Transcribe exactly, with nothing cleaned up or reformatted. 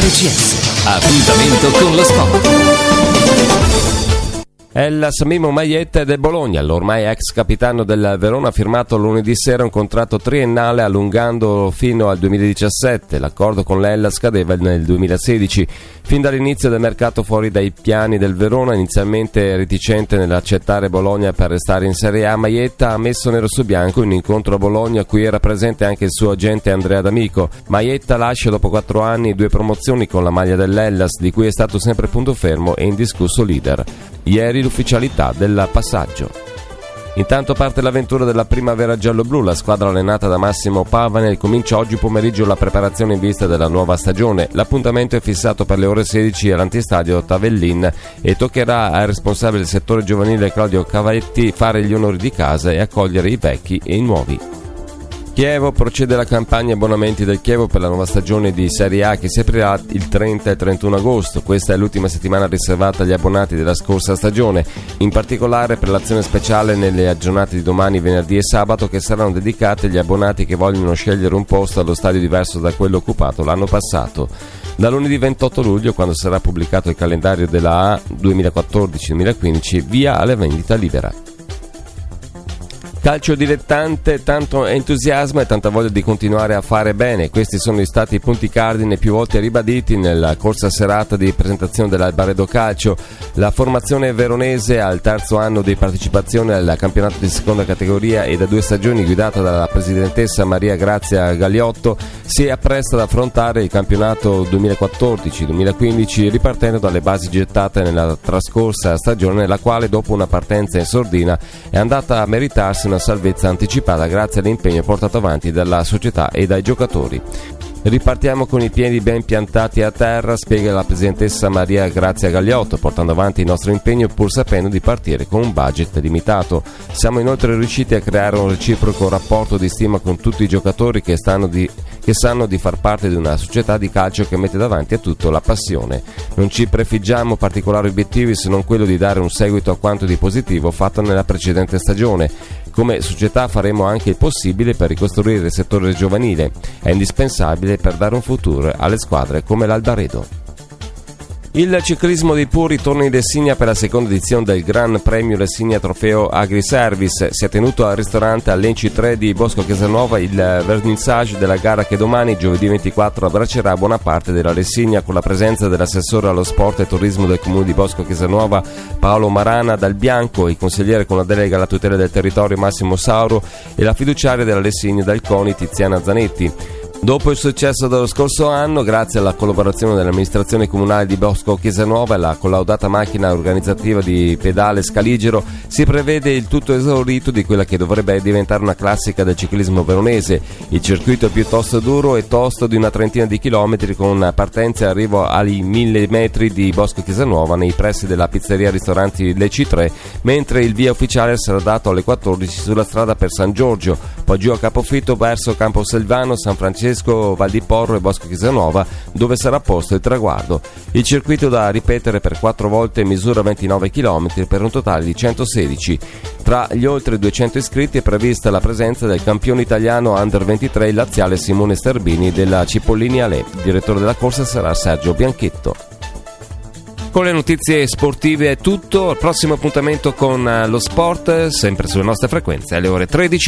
R C S. Appuntamento con lo sport. Hellas Mimo Maietta del Bologna, l'ormai ex capitano del Verona, ha firmato lunedì sera un contratto triennale allungando fino al duemiladiciassette. L'accordo con l'Hellas scadeva nel duemilasedici. Fin dall'inizio del mercato fuori dai piani del Verona, inizialmente reticente nell'accettare Bologna per restare in Serie A, Maietta ha messo nero su bianco in un incontro a Bologna a cui era presente anche il suo agente Andrea D'Amico. Maietta lascia dopo quattro anni due promozioni con la maglia dell'Hellas, di cui è stato sempre punto fermo e indiscusso leader. Ieri l'ufficialità del passaggio. Intanto parte l'avventura della primavera giallo-blu. La squadra allenata da Massimo Pavanel comincia oggi pomeriggio la preparazione in vista della nuova stagione. L'appuntamento è fissato per le ore sedici all'antistadio Tavellin e toccherà al responsabile del settore giovanile Claudio Cavaetti fare gli onori di casa e accogliere i vecchi e i nuovi. Chievo procede la campagna abbonamenti del Chievo per la nuova stagione di Serie A che si aprirà il trenta e trentuno agosto. Questa è l'ultima settimana riservata agli abbonati della scorsa stagione, in particolare per l'azione speciale nelle giornate di domani, venerdì e sabato, che saranno dedicate agli abbonati che vogliono scegliere un posto allo stadio diverso da quello occupato l'anno passato. Da lunedì ventotto luglio, quando sarà pubblicato il calendario della A duemilaquattordici duemilaquindici, via alla vendita libera. Calcio dilettante, tanto entusiasmo e tanta voglia di continuare a fare bene. Questi sono stati i punti cardine più volte ribaditi nella corsa serata di presentazione dell'Albaredo Calcio. La formazione veronese, al terzo anno di partecipazione al campionato di seconda categoria e da due stagioni guidata dalla presidentessa Maria Grazia Gagliotto, si appresta ad affrontare il campionato duemilaquattordici duemilaquindici ripartendo dalle basi gettate nella trascorsa stagione, nella quale dopo una partenza in sordina è andata a meritarsi una salvezza anticipata grazie all'impegno portato avanti dalla società e dai giocatori. Ripartiamo con i piedi ben piantati a terra, spiega la presidentessa Maria Grazia Gagliotto, portando avanti il nostro impegno pur sapendo di partire con un budget limitato. Siamo inoltre riusciti a creare un reciproco rapporto di stima con tutti i giocatori che, stanno di, che sanno di far parte di una società di calcio che mette davanti a tutto la passione. Non ci prefiggiamo particolari obiettivi se non quello di dare un seguito a quanto di positivo fatto nella precedente stagione. Come società faremo anche il possibile per ricostruire il settore giovanile. È indispensabile per dare un futuro alle squadre come l'Albaredo. Il ciclismo dei Puri torna in Lessigna per la seconda edizione del Gran Premio Lessigna Trofeo Agriservice. Si è tenuto al ristorante Allenci tre di Bosco Casanova il vernissage della gara che domani, giovedì ventiquattro, abbraccerà buona parte della Lessigna con la presenza dell'assessore allo sport e turismo del comune di Bosco Casanova Paolo Marana Dal Bianco, il consigliere con la delega alla tutela del territorio Massimo Sauro e la fiduciaria della Lessigna del CONI Tiziana Zanetti. Dopo il successo dello scorso anno, grazie alla collaborazione dell'amministrazione comunale di Bosco Chiesa-Nuova e alla collaudata macchina organizzativa di Pedale Scaligero, si prevede il tutto esaurito di quella che dovrebbe diventare una classica del ciclismo veronese. Il circuito è piuttosto duro e tosto, di una trentina di chilometri, con partenza e arrivo ai mille metri di Bosco Chiesa-Nuova nei pressi della pizzeria ristoranti Le C tre, mentre il via ufficiale sarà dato alle quattordici sulla strada per San Giorgio, poi giù a Capofitto verso Camposelvano, San Francesco, Val di Porro e Bosco Chiesa-Nuova, dove sarà posto il traguardo. Il circuito da ripetere per quattro volte misura ventinove chilometri per un totale di centosedici. Tra gli oltre duecento iscritti è prevista la presenza del campione italiano under ventitré, il laziale Simone Sterbini della Cipollini Ale. Il direttore della corsa sarà Sergio Bianchetto. Con le notizie sportive è tutto. Al prossimo appuntamento con lo sport, sempre sulle nostre frequenze alle ore tredici.